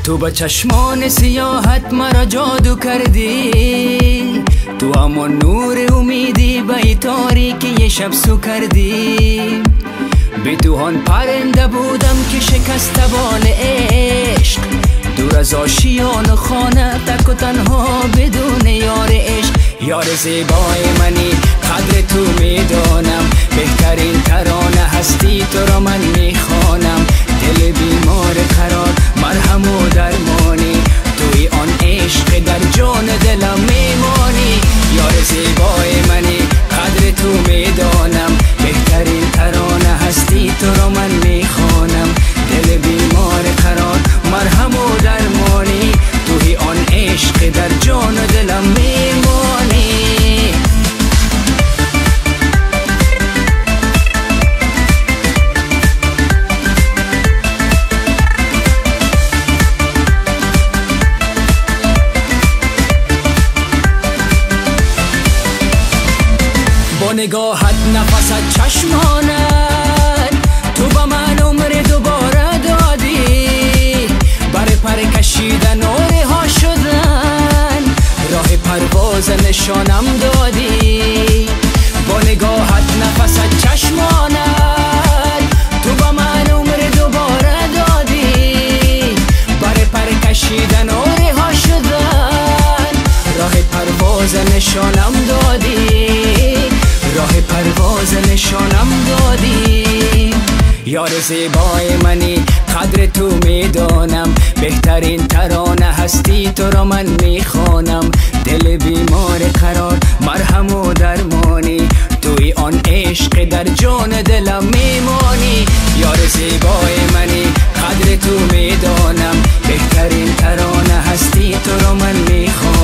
تو با چشمان سیاحت مرا جادو کردی، تو همون نور امیدی به تاریکی شب سو کردی. به دوهان پرنده بودم که شکست بال عشق، دور از آشیان و خانه تک و تنها بدون یار عشق. یار زیبای منی قدر تو میدانم، بهترین ترانه هستی تو را من میخوانم. دل بیمار قرار مرهم و درمانی، توی آن عشق در جان دلم میمانی. یار زیبای منی قدر تو میدانم، بهترین ترانه هستی تو را من میخوانم. دل بیمار قرار مرهم و درمانی، توی آن عشق در جان دلم میمانی. با نگاهت نفست چشمانت، تو با من عمر دوباره دادی. برای پر کشیدن و رها شدن، راه پرواز نشانم دادی. با نگاهت نفست چشمانت، تو با من عمر دوباره دادی. برای پر کشیدن و رها شدن، راه پرواز نشانم دادی. راه پرواز نشانم دادی. یار زیبای منی قدر تو میدانم، بهترین ترانه هستی تو را من میخوانم. دل بیمار قرار مرهم و درمانی، توی آن عشق در جان دلم میمانی. یار زیبای منی قدر تو میدانم، بهترین ترانه هستی تو را من میخوانم.